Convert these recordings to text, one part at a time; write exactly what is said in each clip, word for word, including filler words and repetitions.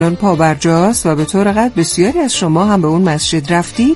پابرجاست و به طور قطع بسیاری از شما هم به اون مسجد رفتید.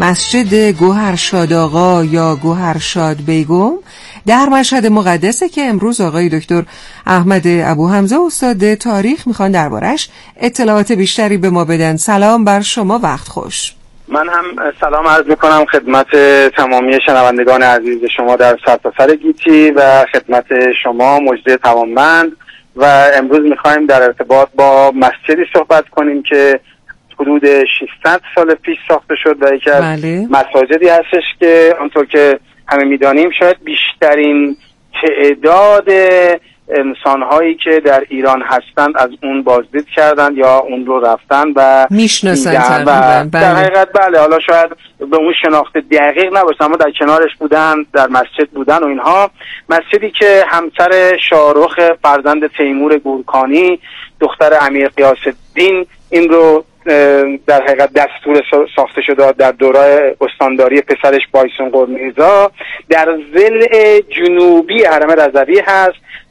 مسجد گوهرشاد آقا یا گوهرشاد بیگم در مشهد مقدسه که امروز آقای دکتر احمد ابو حمزه استاد تاریخ میخوان دربارش اطلاعات بیشتری به ما بدن. سلام بر شما، وقت خوش. من هم سلام عرض میکنم خدمت تمامی شنوندگان عزیز شما در سرتاسر گیتی و خدمت شما مجری توانمند. و امروز میخوایم در ارتباط با مسجدی صحبت کنیم که حدود ششصد سال پیش ساخته شد و یکی از بله. مساجدی هستش که آنطور که همه میدانیم شاید بیشترین تعداد انسانهایی که در ایران هستند از اون بازدید کردن یا اون رو رفتن و میشناسن تقریبا. بله. در حقیقت بله، حالا شاید به اون شناخت دقیق نباشه اما در کنارش بودن، در مسجد بودن و اینها. مسجدی که همسر شاهرخ فرزند تیمور گورکانی دختر امیر غیاث الدین این رو در حقیقت دستور ساخته شده در دوره استانداری پسرش بایسونقر میرزا در ضلع جنوبی حرم رضوی هست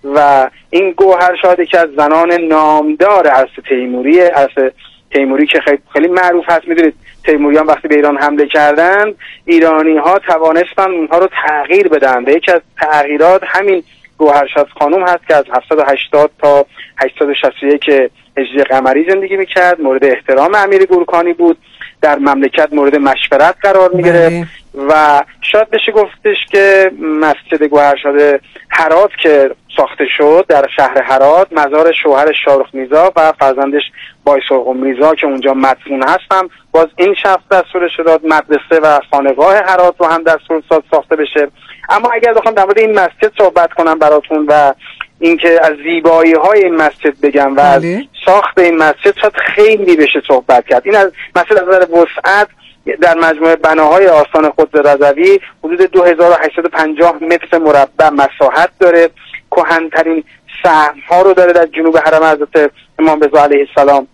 و این گوهرشاد که از زنان نامدار عرصه تیموری عرصه تیموری که خیلی, خیلی معروف هست. میدونید تیموریان وقتی به ایران حمله کردند ایرانی ها توانستن اونها رو تغییر بدن و یکی از تغییرات همین گوهرشاد خانم هست که از هفتصد و هشتاد تا هشتصد و شصت و یک هجری قمری زندگی میکرد. مورد احترام امیر گورکانی بود، در مملکت مورد مشورت قرار میگرفت و شاید بشه گفتش که مسجد گوهرشاد هرات که ساخته شد در شهر هرات مزار شوهر شاهرخ میرزا و فرزندش بایسرغ میرزا که اونجا مدفون هستم، باز این شخص دستورش داد مدرسه و خانقاه هرات رو هم دستور داد ساخته بشه. اما اگر بخوام در مورد این مسجد صحبت کنم براتون و اینکه از زیبایی های این مسجد بگم و از ساخت این مسجد شاید خیلی بشه صحبت کرد. این از مسجد از نظر وسعت در مجموعه بناهای آستان قدس رضوی حدود دو هزار و هشتصد و پنجاه متر مربع مساحت داره. کهن‌ترین سهم‌ها رو داره در جنوب حرم حضرت امام رضا علیه السلام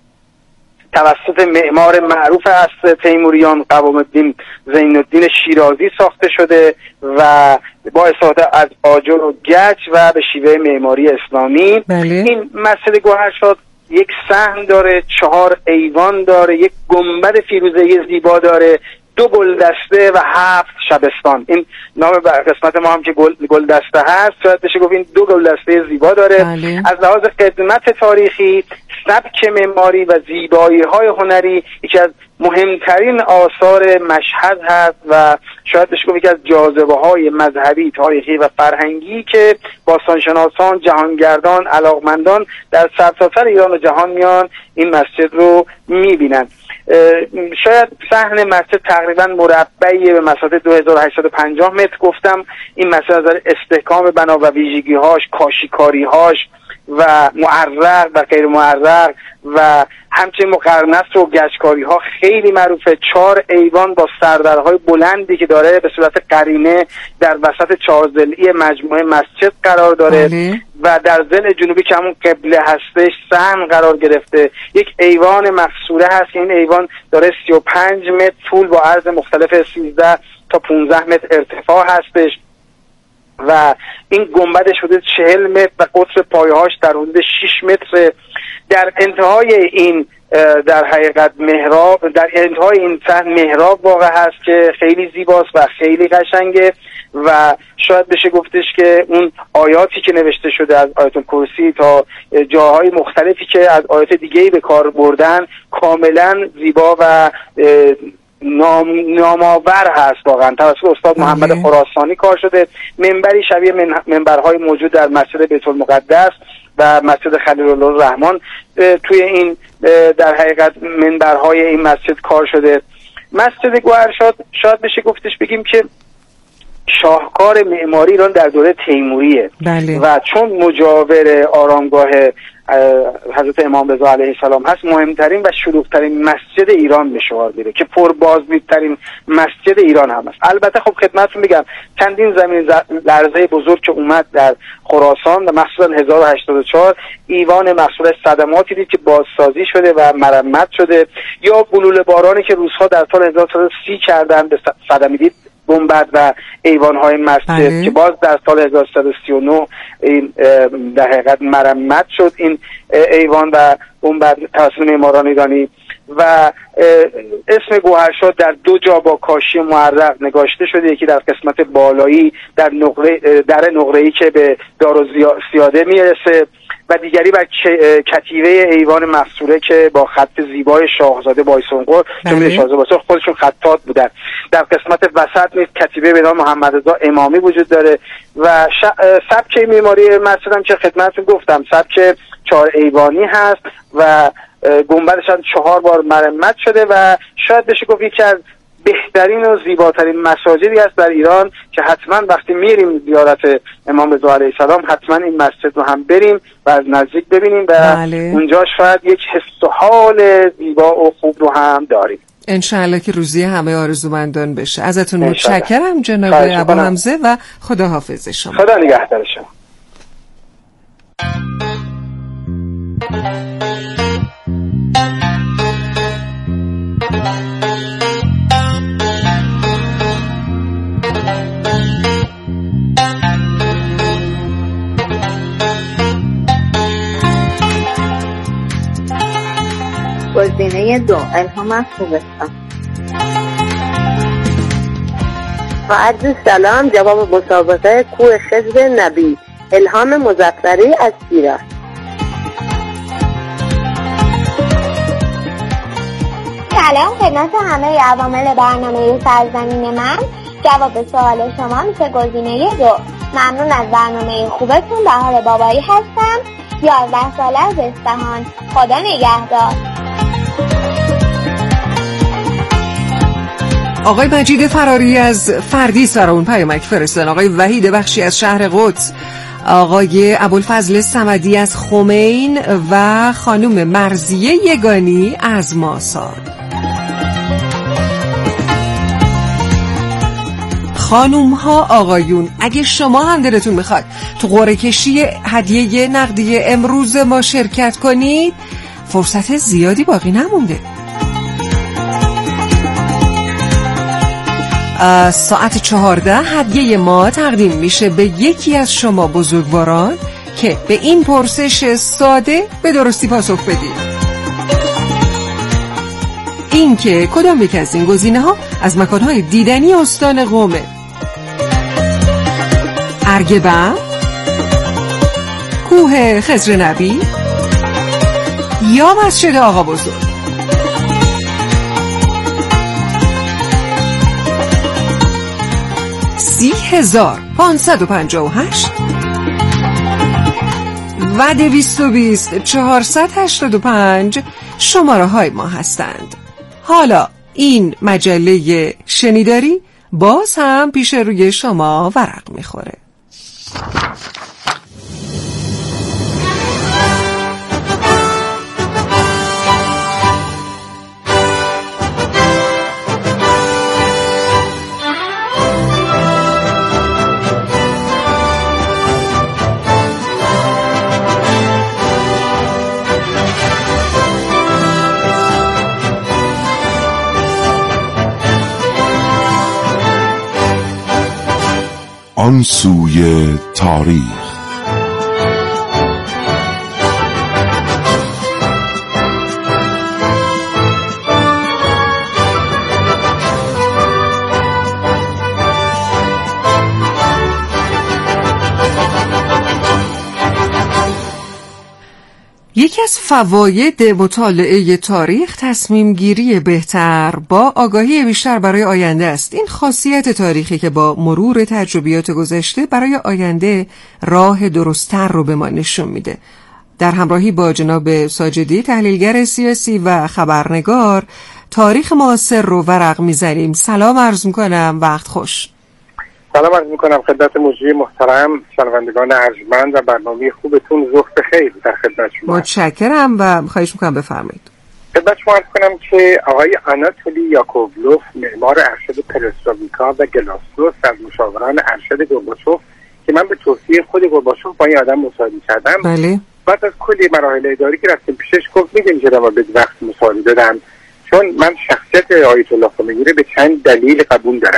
توسط معمار معروف از تیموریان قوام الدین زین الدین شیرازی ساخته شده و با استفاده از آجر و گچ و به شیوه معماری اسلامی. بله. این مسجد گوهرشاد یک صحن داره، چهار ایوان داره، یک گنبد فیروزه‌ای زیبا داره، دو گلدسته و هفت شبستان. این نام قسمت ما هم که گل گلدسته هست شاید بشه گفت این دو گلدسته زیبا داره. بله. از لحاظ قدمت تاریخی، سبک معماری و زیبایی های هنری یکی از مهمترین آثار مشهد هست و شاید بشه گفت یکی از جاذبه های مذهبی، تاریخی و فرهنگی که باستانشناسان، جهانگردان، علاقمندان در سرتاسر ایران و جهان میان این مسجد رو میبینن. شاید صحن مسجد تقریبا مربعی به مساحت دو هزار و هشتصد و پنجاه متر گفتم. این مسجد از استحکام بنا و ویژگی‌هاش، کاشی‌کاری‌هاش و معرق و غیر معرق و همچنین مقرنس و گچکاری ها خیلی معروفه. چهار ایوان با سردرهای بلندی که داره به صورت قرینه در وسط چهارضلعی مجموعه مسجد قرار داره. بله. و در ضلع جنوبی که همون قبله هستش صحن قرار گرفته. یک ایوان مقصوره هست که این ایوان داره سی و پنج متر طول با عرض مختلف سیزده تا پانزده متر ارتفاع هستش و این گنبدش حدود چهل متر و قطر پایه‌هاش در حدود شش متر. در انتهای این در حقیقت محراب، در انتهای این صحن محراب واقع هست که خیلی زیباست و خیلی قشنگه و شاید بشه گفتش که اون آیاتی که نوشته شده از آیت الکرسی تا جاهای مختلفی که از آیات دیگه‌ای به کار بردن کاملا زیبا و نام نامآور هست. واقعا توسط استاد محمد خراسانی کار شده. منبری شبیه من منبرهای موجود در مسجد بیت المقدس و مسجد خلیل الله الرحمن توی این در حقیقت منبرهای این مسجد کار شده. مسجد گوهرشاد شاید بشه گفتش بگیم که شاهکار معماری ایران در دوره تیموریه. بله. و چون مجاور آرامگاه حضرت امام رضا علیه السلام هست مهمترین و شلوغ‌ترین مسجد ایران به شمار میره که پربازدیدترین مسجد ایران هم است. البته خب خدمتتون میگم چندین زمین لرزه بزرگ که اومد در خراسان و مخصوصا هزار و هشتاد و چهار ایوان مخصوص صدماتی دید که بازسازی شده و مرمت شده، یا گلوله بارانی که روس‌ها در سال هزار و سیصد و سی کردن به صدمه دید گنبد و ایوان‌های مسجد بله. که باز در سال هزار و سیصد و سی و نه این در حقیقت مرمت شد این ایوان و گنبد توسط معماران ایرانی و اسم گوهرشاد در دو جا با کاشی معرق نگاشته شده، یکی در قسمت بالایی در نقره در نقره‌ای که به دارالسیاده میرسه و دیگری بر کتیبه ایوان مقصوره که با خط زیبای شاهزاده بایسونقر که شاهزاده بایسونقر خودشون خطاط بودن. در قسمت وسط نیز کتیبه به نام محمد رضا امامی وجود داره و سبک معماری مسجد هم که خدمتتون گفتم سبک چهار ایوانی هست و گنبدش هم چهار بار مرمت شده و شاید بشه گفت یکی از بهترین و زیباترین مساجدی است در ایران که حتما وقتی میریم زیارت امام رضا علیه السلام حتما این مسجد رو هم بریم و از نزدیک ببینیم و بله. اونجا شاید یک حس و حال زیبا و خوب رو هم داریم. انشاءالله که روزی همه آرزومندان بشه. ازتون متشکرم جناب ابو حمزه و خدا حافظ شما. خدا نگهدار شما. گزینه دو الهام از خوزستان. و عرض سلام، جواب مسابقه کوه خضر نبی، الهام مظفری از شیراز. سلام خدمت همه عوامل برنامه سرزمین من. جواب سوال شما میشه گزینه دو. ممنون از برنامه خوبتون. بهار بابایی هستم، یازده ساله از اصفهان. خدا نگهدار. آقای مجید فراری از فردیس برامون پیامک فرستادن. آقای وحید بخشی از شهر قدس، آقای ابوالفضل صمدی از خمین و خانم مرضیه یگانی از ماسار. خانوم ها آقایون، اگه شما هم دلتون میخواد تو قرعه کشی هدیه نقدی امروز ما شرکت کنید، فرصت زیادی باقی نمونده. ساعت چهارده هدیه ما تقدیم میشه به یکی از شما بزرگواران که به این پرسش ساده به درستی پاسخ بدید. این که کدام یک از این گزینه ها از مکانهای دیدنی استان قومه؟ ارگبم، کوه خضر نبی یا مسجد آقا بزرگ؟ سی هزار پانصد و پنجاه و هشت و دویست و بیست چهارصد هشتاد و پنج شماره های ما هستند. حالا این مجله شنیداری باز هم پیش روی شما ورق میخوره. آن سوی تاریخ. یکی از فواید مطالعه تاریخ تصمیم گیری بهتر با آگاهی بیشتر برای آینده است. این خاصیت تاریخی که با مرور تجربیات گذشته برای آینده راه درست‌تر رو به ما نشون میده. در همراهی با جناب ساجدی، تحلیلگر سیاسی و خبرنگار، تاریخ معاصر رو ورق میزنیم. سلام عرض میکنم، وقت خوش. سلام عرض میکنم خدمت مجری محترم، شنوندگان ارجمند و برنامه خوبتون. ظهر بخیر در خدمت شما. متشکرم و خواهش میکنم بفرمایید. خدمت شما عرض کنم که آقای آناتولی یاکوبلوف، معمار ارشد پرسترویکا و گلاسنوس، از مشاوران ارشد گورباچوف که من به توصیه خود گورباچوف با این آدم مصاحبه کردم، بله. بعد از کلی مراحل اداری که رفتیم پیشش گفت میگم که ما به وقت مصاحبه دادم، چون من شخصیت آیت الله خمینی رو به چند دلیل قبول دارم.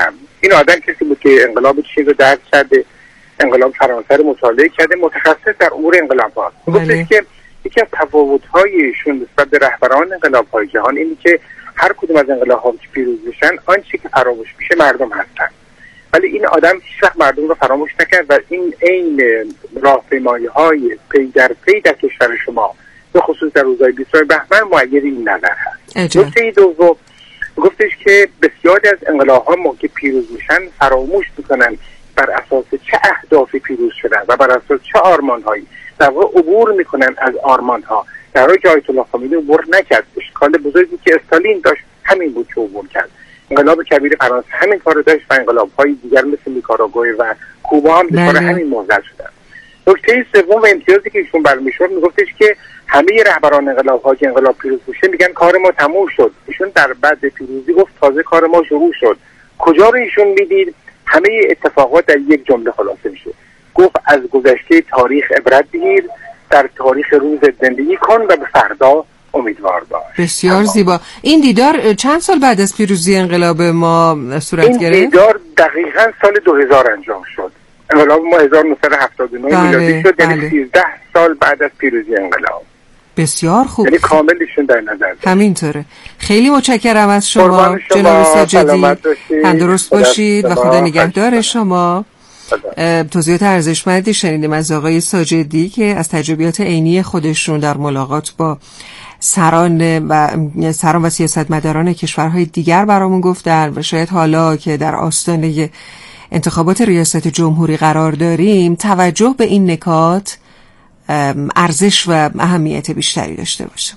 این آدم کسی بود که انقلاب چین رو درک کرده، انقلاب فرانسه رو مطالعه کرده، متخصص در امور انقلابات. گفتش که یکی از تفاوت‌های ایشون نسبت به رهبران انقلاب‌های جهان اینه که هر کدوم از انقلاب‌ها که پیروز میشن آنچه که فراموش میشه مردم هستن، ولی این آدم هیچ وقت مردم رو فراموش نکرد و این عین راهپیمایی‌های پی در پی در کشور شما به خصوص در روزهای بیست بهمن مؤید این نظر هست. نکته دوم گفتش که بسیاری از انقلاب‌ها موقع که پیروز میشن فراموش میکنن بر اساس چه اهدافی پیروز شدن و بر اساس چه آرمان‌هایی در واقع عبور میکنن از آرمان‌ها. در حالی که آیت الله خمینی عبور نکرد. اشکال بزرگی که استالین داشت همین بود که عبور کرد. انقلاب کبیر فرانسه همین کارو داشت و انقلاب‌های دیگر مثل نیکاراگوئه و کوبا هم به کار همین موزل شدن. نکته سوم و امتیازی که ایشون برمی‌شد میگفتش که همه رهبران انقلاب‌ها که انقلاب پیروز میشه میگن کار ما تموم شد. ایشون در بعد پیروزی گفت تازه کار ما شروع شد. کجا رو ایشون میدید؟ همه اتفاقات در یک جمله خلاصه میشه. گفت از گذشته تاریخ عبرت بگیر، در تاریخ روز زندگی کن و به فردا امیدوار باش. بسیار اما. زیبا. این دیدار چند سال بعد از پیروزی انقلاب ما صورت گرفت؟ این دیدار دقیقاً سال دو هزار انجام شد. انقلاب ما هزار و نهصد و هفتاد و نه بله، میلادی شد، یعنی بله. سیزده سال بعد از پیروزی انقلاب. بسیار خوب. یعنی کاملشون در نظر داشت. همینطوره. خیلی متشکرم از شما, شما جناب ساجدی. تندرست باشید و خدا نگهدار شما. توضیحات ارزشمندی شنیدیم از آقای ساجدی که از تجربیات عینی خودشون در ملاقات با سران و سران و سیاستمداران کشورهای دیگر برامون گفتن و شاید حالا که در آستانه انتخابات ریاست جمهوری قرار داریم توجه به این نکات ارزش و اهمیت بیشتری داشته باشه.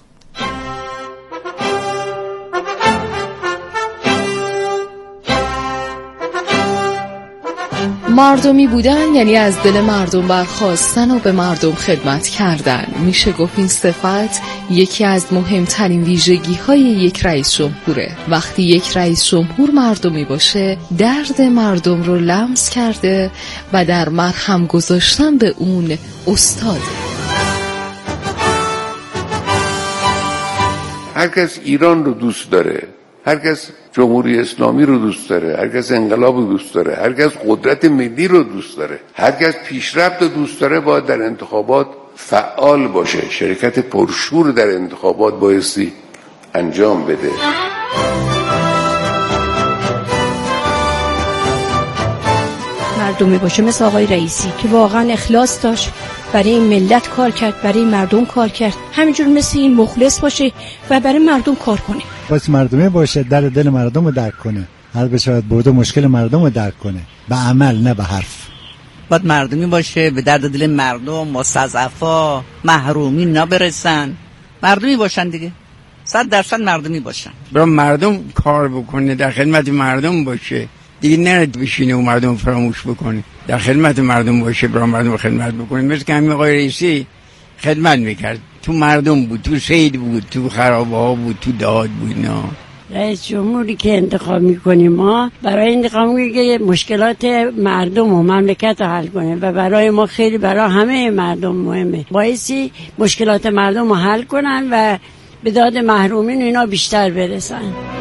مردمی بودن یعنی از دل مردم برخاستن و به مردم خدمت کردن. میشه گفت این صفت یکی از مهمترین ویژگی های یک رئیس جمهوره. وقتی یک رئیس جمهور مردمی باشه درد مردم رو لمس کرده و در مرهم گذاشتن به اون استاده. هر کس ایران رو دوست داره، هر کس جمهوری اسلامی رو دوست داره، هر کس انقلاب رو دوست داره، هر کس قدرت ملی رو دوست داره، هر کس پیشرفت رو دوست داره باید در انتخابات فعال باشه، شرکت پرشور در انتخابات بایستی انجام بده. مردمی باشه مثل آقای رئیسی که واقعا اخلاص داشت، برای این ملت کار کرد، برای مردم کار کرد، همینجور مثل این مخلص باشه و برای مردم کار کنه. باز مردمی باشه، در دل مردم رو درک کنه، هر بشود برده مشکل مردم رو درک کنه، به عمل نه به حرف. باید مردمی باشه، به درد دل مردم، مستضعفا، محرومی نبرسن، مردمی باشن دیگه، صد درصد مردمی باشن. برای مردم کار بکنه، در خدمت مردم باشه، دیگه نرد بشینه و مردم فراموش بکنه، در خدمت مردم باشه، برای مردم خدمت بکنه. مثل که همین آقای رئیسی خدمت میکرد، تو مردم بود، تو سید بود، تو خرابه ها بود، تو دهات بود. نه رئیس جمهوری که انتخاب میکنیم ما برای انتخاب میگه مشکلات مردم و مملکت رو حل کنه و برای ما خیلی برای همه مردم مهمه، بایستی مشکلات مردم رو حل کنن و به داد محرومین اینا بیشتر برسن.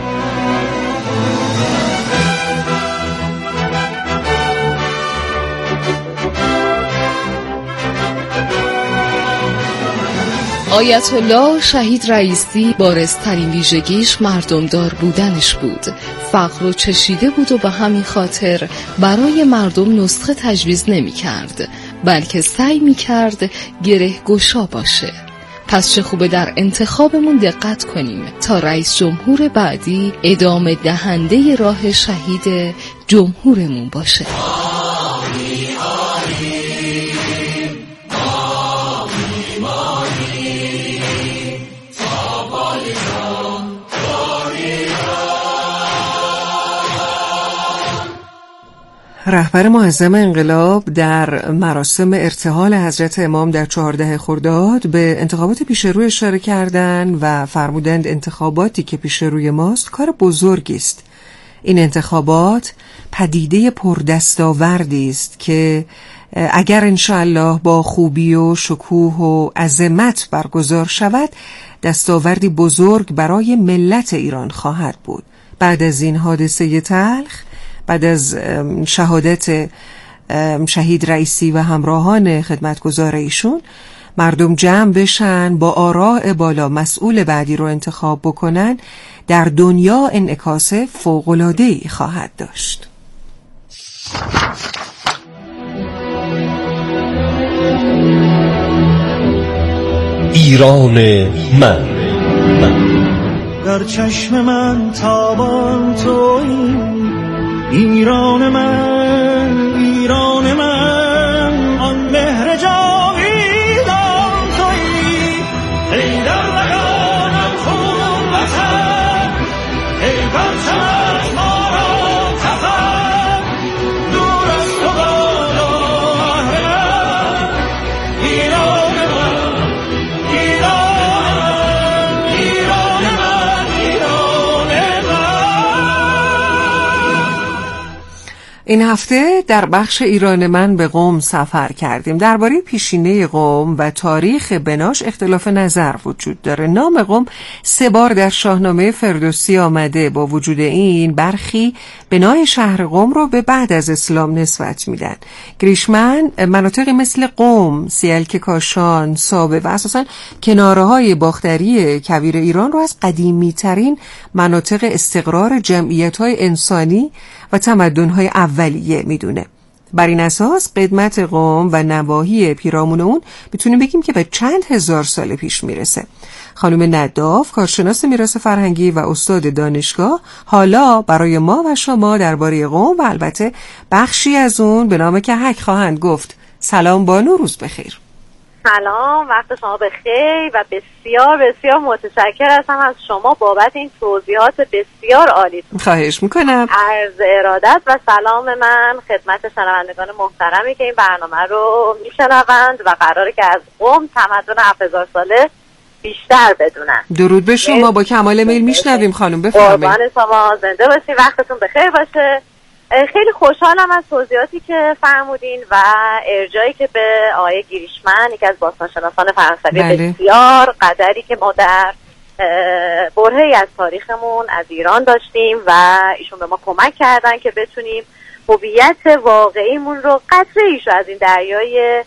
آیت الله شهید رئیسی بارزترین ویژگیش مردمدار بودنش بود. فقر رو چشیده بود و به همین خاطر برای مردم نسخه تجویز نمی کرد، بلکه سعی می کرد گره گشا باشه. پس چه خوبه در انتخابمون دقت کنیم تا رئیس جمهور بعدی ادامه دهنده راه شهید جمهورمون باشه. رهبر معظم انقلاب در مراسم ارتحال حضرت امام در چهارده خرداد به انتخابات پیش روی اشاره کردند و فرمودند انتخاباتی که پیش روی ماست کار بزرگی است. این انتخابات پدیده پردستاوردی است که اگر انشاءالله با خوبی و شکوه و عظمت برگزار شود دستاوردی بزرگ برای ملت ایران خواهد بود. بعد از این حادثه تلخ بعد از شهادت شهید رئیسی و همراهان خدمتگزار ایشون مردم جمع بشن، با آراء بالا مسئول بعدی رو انتخاب بکنن، در دنیا انعکاس فوق‌العاده‌ای خواهد داشت. ایران من, من. در چشم من تابان تویی، ایران من، ایران من، آن مهر جاویدان تویی، ای در رگانم خون وطن، ای پرچمت ما را کفن، دور از تو بالا اهرمن، ایران من، ایران، ایران من، ایران من. این هفته در بخش ایران من به قم سفر کردیم. درباره پیشینه قم و تاریخ بناش اختلاف نظر وجود داره. نام قم سه بار در شاهنامه فردوسی آمده. با وجود این برخی بنای شهر قم رو به بعد از اسلام نسبت میدن. گریشمن مناطقی مثل قم، سیلک کاشان، سابه و اساساً کناره‌های باختری کویر ایران رو از قدیمی ترین مناطق استقرار جمعیت‌های انسانی و تمدن‌های اولیه میدونه. بر این اساس قدمت قم و نواحی پیرامون اون میتونیم بگیم که به چند هزار سال پیش میرسه. خانم نداف، کارشناس میراث فرهنگی و استاد دانشگاه، حالا برای ما و شما درباره قم و البته بخشی از اون به نام کهک خواهند گفت. سلام بانو، روز بخیر. سلام، وقت شما بخیر و بسیار بسیار متشکر هستم از شما بابت این توضیحات بسیار عالی. خواهش میکنم. عرض ارادت و سلام من خدمت شنوندگان محترمی که این برنامه رو میشنوند و قراره که از قم تمدن هفت هزار ساله بیشتر بدونن. درود به شما، با کمال میل میشنویم خانم، بفرمایید. قربان شما، زنده باشین، وقتتون بخیر باشه. خیلی خوشحالم از توضیحاتی که فرمودین و ارجایی که به آقای گریشمن، یکی از باستانشناسان فرانسوی بله. بسیار قدری که ما در برهه‌ای از تاریخمون از ایران داشتیم و ایشون به ما کمک کردن که بتونیم هویت واقعیمون رو قطره‌ایش از این دریای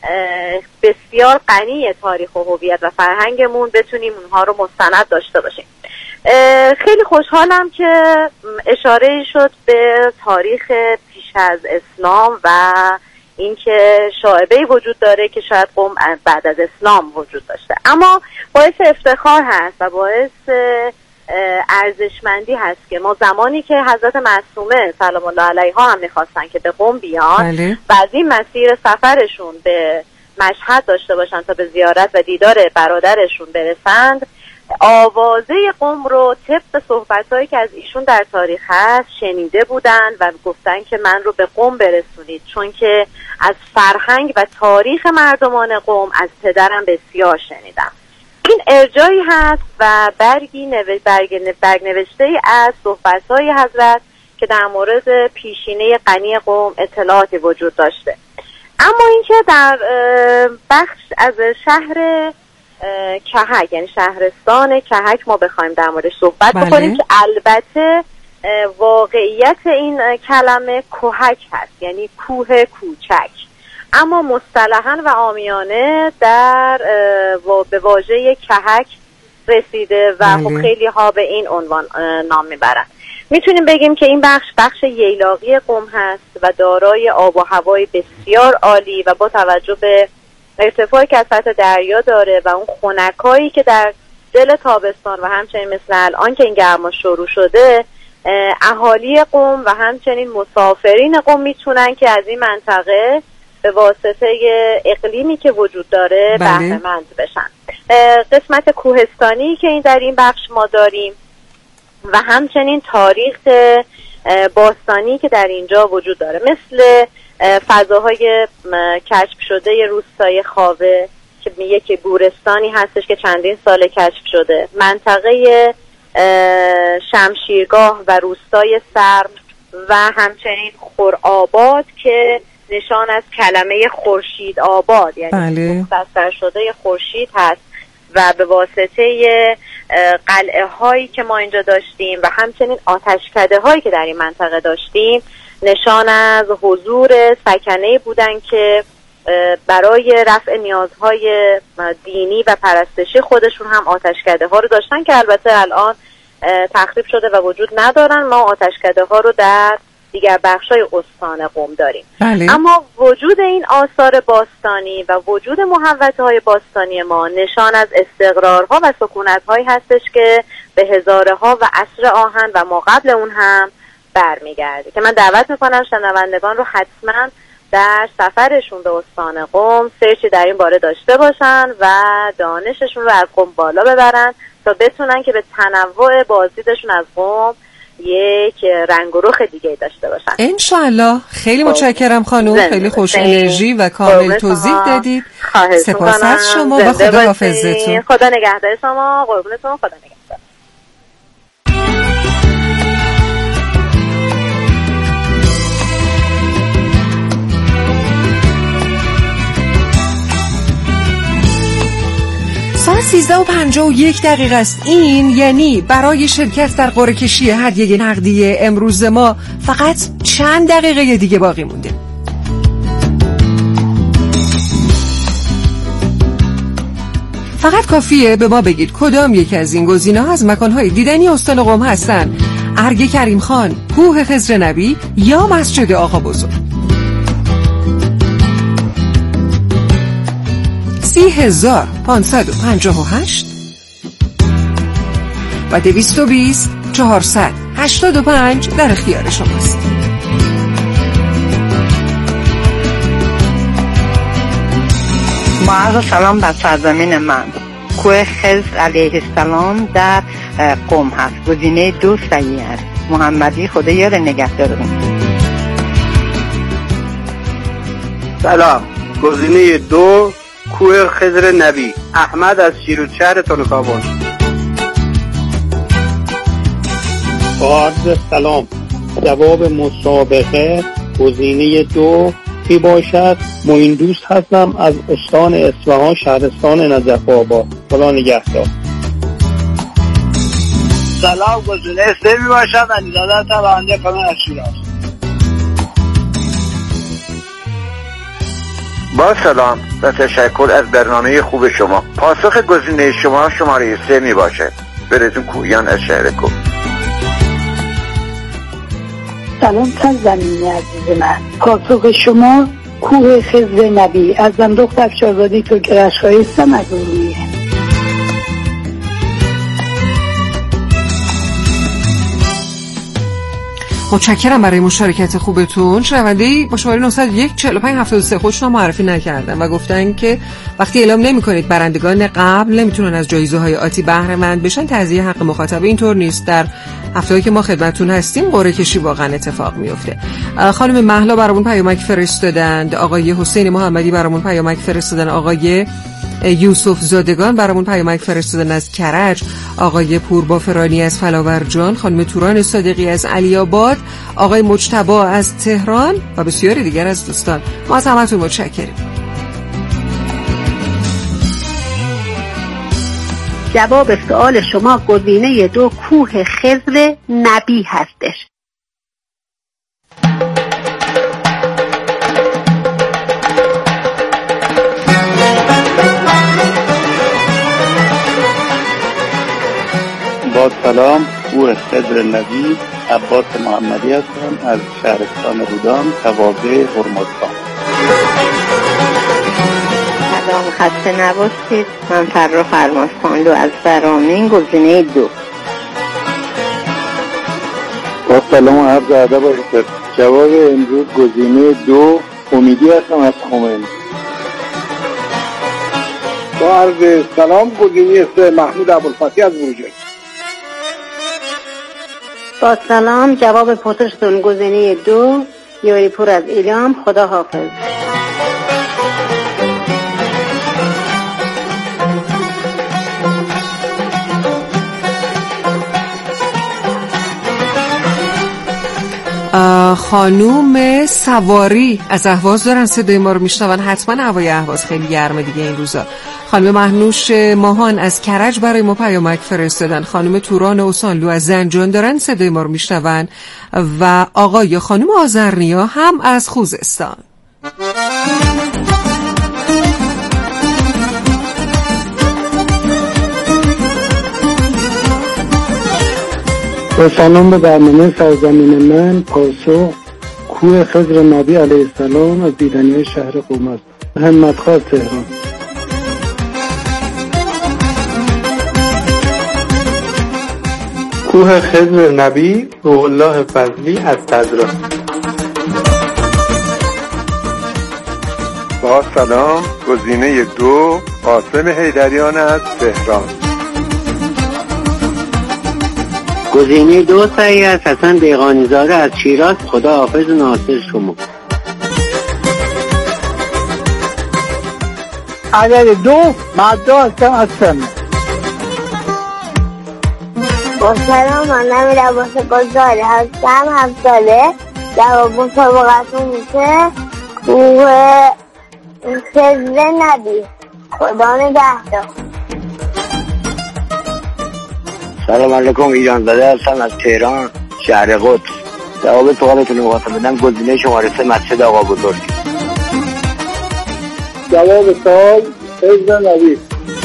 بسیار غنی تاریخ و هویت و فرهنگمون بتونیم اونها رو مستند داشته باشیم. خیلی خوشحالم که اشاره شد به تاریخ پیش از اسلام و اینکه شایبه‌ای وجود داره که شاید قم بعد از اسلام وجود داشته، اما باعث افتخار هست و باعث ارزشمندی هست که ما زمانی که حضرت معصومه سلام الله علیها هم میخواستن که به قم بیان بله. و از این مسیر سفرشون به مشهد داشته باشن تا به زیارت و دیدار برادرشون برسند، آوازه قم رو طبق صحبت‌هایی که از ایشون در تاریخ هست شنیده بودن و گفتن که من رو به قم برسونید، چون که از فرهنگ و تاریخ مردمان قم از پدرم بسیار شنیدم. این ارجایی هست و برگی نو... برگ... برگ نوشته از صحبت‌های حضرت که در مورد پیشینه غنی قم اطلاعاتی وجود داشته. اما اینکه در بخش از شهر کهک، یعنی شهرستان کهک ما بخوایم در موردش صحبت بله. بکنیم که البته واقعیت این کلمه کهک هست، یعنی کوه کوچک، اما مصطلحاً و عامیانه در به واژه کهک رسیده و بله. خب خیلی ها به این عنوان نام میبرن. میتونیم بگیم که این بخش بخش ییلاقی قم هست و دارای آب و هوای بسیار عالی و با توجه به ارتفاعی که از سطح دریا داره و اون خنکایی که در دل تابستان و همچنین مثل الان که این گرما شروع شده، اهالی قم و همچنین مسافرین قم میتونن که از این منطقه به واسطه اقلیمی که وجود داره بله. بهره مند بشن. قسمت کوهستانی که این در این بخش ما داریم و همچنین تاریخ باستانی که در اینجا وجود داره، مثل فضاهای کشف شده روستای خاوه که یک گورستانی هستش که چندین سال کشف شده، منطقه شمشیرگاه و روستای سرم و همچنین خورآباد که نشان از کلمه خورشید آباد، یعنی بله. مختصر شده خورشید هست و به واسطه قلعه هایی که ما اینجا داشتیم و همچنین آتشکده هایی که در این منطقه داشتیم نشان از حضور سکنه بودن که برای رفع نیازهای دینی و پرستشی خودشون هم آتشکده ها رو داشتن که البته الان تخریب شده و وجود ندارن. ما آتشکده ها رو در دیگر بخشای استان قم داریم. بله. اما وجود این آثار باستانی و وجود محوطه های باستانی ما نشان از استقرارها و سکونت هایی هستش که به هزاره ها و عصر آهن و ما قبل اون هم برمیگرده که من دعوت میکنم شنوندگان رو حتما در سفرشون به استان قم سرچی در این باره داشته باشن و دانششون رو از قم بالا ببرن تا بتونن که به تنوع بازدیدشون از قم یک رنگ و رخ دیگه داشته باشن انشالله. خیلی متشکرم خانم، خیلی خوش انرژی و کامل توضیح دادید. سپاس از شما و خدا حافظتون. خدا نگهدار شما. قربونتون. خدا نگهدار. ساعت سیزده و پنجاه و یک دقیقه است. این یعنی برای شرکت در قرعه کشی هدیه نقدی امروز ما فقط چند دقیقه دیگه باقی مونده. فقط کافیه به ما بگید کدام یکی از این گزینه‌ها از مکان‌های دیدنی استان قم هستن: ارگ کریم خان، کوه خضر نبی یا مسجد آقا بزرگ. سی هزار پانصد و پنجاه و هشت و دویست و بیست چهارصد هشتاد و پنج در اختیار شماست. معرض سلام بر سرزمین من. کوه خضر علیه السلام در قم هست. گزینه دو صحیح است. محمدی خدا یار نگهدارتون. سلام. گزینه دو کوه خضر نبی. احمد از شیروشهر تلوکابل. با عرض سلام. جواب مسابقه گزینه دو کی باشد؟ معین دوست هستم از استان اصفهان، شهرستان نجف آباد. خدا نگهدار. سلام. گزینه سه می باشد. علیزاده هستم راننده کامیون از شیراز. با سلام و تشکر از برنامه خوب شما. پاسخ گزینه شما شماره سه می باشد. براتون کویان از شهر کوه. سلام سرزمین عزیز من. پاسخ شما کوه خضر نبی. از زندوق افشارزادی ترکرش‌های هستم از ارومیه. متشکرم برای مشارکت خوبتون. شنونده‌ای با شماره نه صفر یک چهار پنج هفت سه خودشون معرفی نکردن و گفتن که وقتی اعلام نمی‌کنید برندگان قبل نمیتونن از جایزه‌های آتی بهره مند بشن، تضییع حق مخاطب. اینطور نیست. در هفته‌ای که ما خدمتتون هستیم قرعه کشی واقعا اتفاق میفته. خانم مهلا برامون پیامک فرستادند، آقای حسین محمدی برامون پیامک فرستادن، آقای یوسف زادگان برامون پیامک فرستادن از کرج، آقای پوربافرانی از فلاورجان، خانم توران صادقی از علی آباد، آقای مجتبی از تهران و بسیاری دیگر از دوستان. ما از همتون متشکریم. جواب سوال شما گزینه دو کوه خضر نبی هستش. با سلام. کوه خضر نبی. عباس محمدی هستم از شهرستان رودان، توابع هرمزگان. سلام، خسته نباشید. من فرخ فرماسخانلو از فرامین. گزینه دو. با سلام و عرض ادب و احترام. جواب امروز گزینه دو امیدی هستم از خمینی. با عرض سلام. گزینه سه محمود ابوالفتی از بروجرد. با سلام. جواب پرسشتون گزینه دو یاری پور از ایلام. خدا حافظ. خانوم سواری از اهواز دارن صدای ما رو میشنون. حتما هوای اهواز خیلی گرمه دیگه این روزا. خانم مهنوش ماهان از کرج برای ما پیامک فرستادن. خانم توران اوسانلو از زنجان دارن صدای ما رو میشنون و آقای خانم آذرنیا هم از خوزستان. با سلام به برنامه سرزمین من. پاسخ کوه خضر نبی علیه السلام از دیدنی شهر قم است. همتخواه تهران. کوه خضر نبی روح الله فضلی از تزرا. با سلام گزینه دو قاسم حیدریان از تهران. گزینه دو صحیح است. حسن دیقانی‌زاده از شیراز. خدا حافظ ناصر شما. عدد دو مدو هستم از سمه. با سلام من نمی لباس گذاری هستم هفت ساله. جواب مسابقتون میشه کوه خضر نبی. خدا نگهدار. سلام علیکم، ایران زاده هستم از تهران شهر قدس. جواب سوالتون رو واسه بدم گزینه شماره سه مسجد آقا بزرگ. جواب سوال خضر نبی.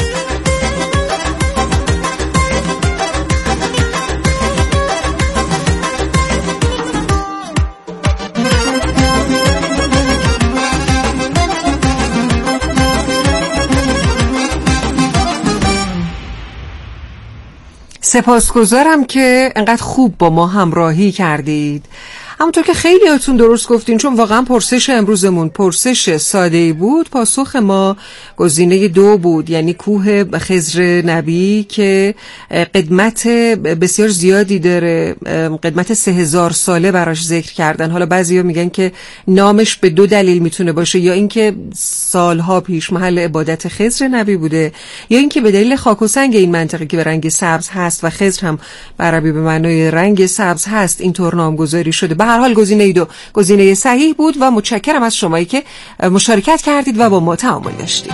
سپاسگزارم که انقدر خوب با ما همراهی کردید. همونطور که خیلی هاتون درست گفتین، چون واقعا پرسش امروزمون پرسش ساده‌ای بود، پاسخ ما گزینه دو بود، یعنی کوه خضر نبی که قدمت بسیار زیادی داره، قدمت سه هزار ساله براش ذکر کردن. حالا بعضیا میگن که نامش به دو دلیل میتونه باشه، یا اینکه سالها پیش محل عبادت خضر نبی بوده، یا اینکه به دلیل خاک و سنگ این منطقه که به رنگ سبز هست و خضر هم به عربی به معنای رنگ سبز هست اینطور نامگذاری شده. به هر حال گزینه دو گزینه صحیح بود و متشکرم از شمایی که مشارکت کردید و با ما تعامل داشتید.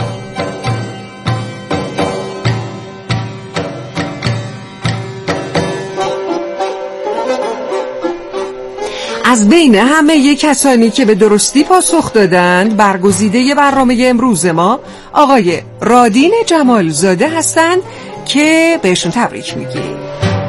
از بین همه ی کسانی که به درستی پاسخ دادند، برگزیده برنامه امروز ما آقای رادین جمال زاده هستند که بهشون تبریک میگیم.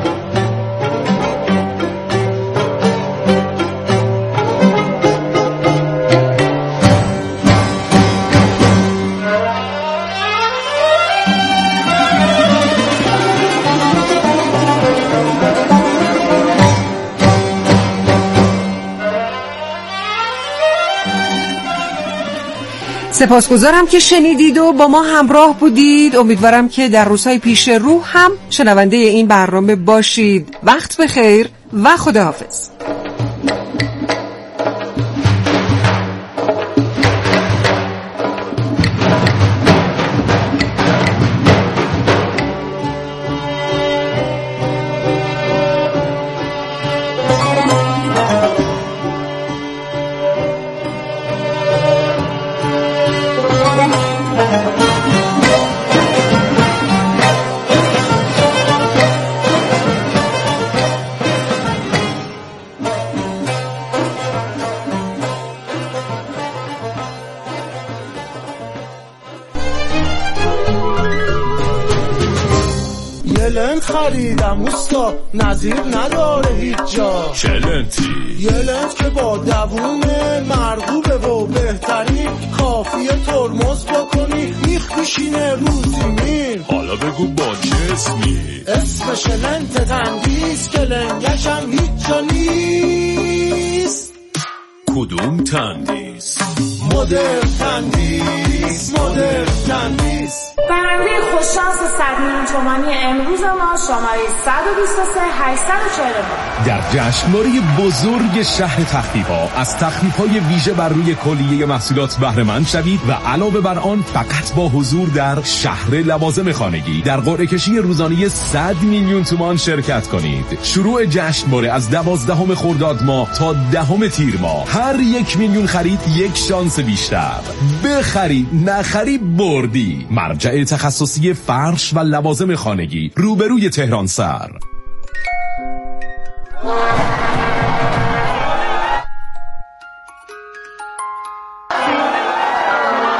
سپاسگزارم که شنیدید و با ما همراه بودید. امیدوارم که در روزهای پیش رو هم شنونده این برنامه باشید. وقت بخیر و خداحافظ. لنت خریدم اوستا نظیر نداره هیچ جا. چه لنتی؟ یه لنت که با دووم مرغوبه و بهترین کافیه ترمز بکنی میخ بشینه روزی میر. حالا بگو با چه اسمی؟ اسمش لنت تندیس که لنگشم هیچ جا نیست. کدوم تندیس؟ مدرن تندیس مدرن تندیس. برنده خوششانس صد میلیون تومانی امروز ما شماره صد و بیست و سه هشتصد و چهل و نه. در جشنواره بزرگ شهر تخفیف‌ها از تخفیف‌های ویژه بر روی کلیه محصولات بهره مند شوید و علاوه بر آن فقط با حضور در شهر لوازم خانگی در قرعه کشی روزانه صد میلیون تومان شرکت کنید. شروع جشنواره از دوازدهم خرداد ماه تا دهم تیر ماه. هر یک میلیون خرید یک شانس بیشتر. بخرید نخرید بردی. مرجع تخصصی فرش و لوازم خانگی روبروی تهران سر.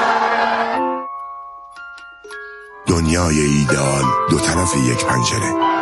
دنیای ایدئال دو طرف یک پنجره.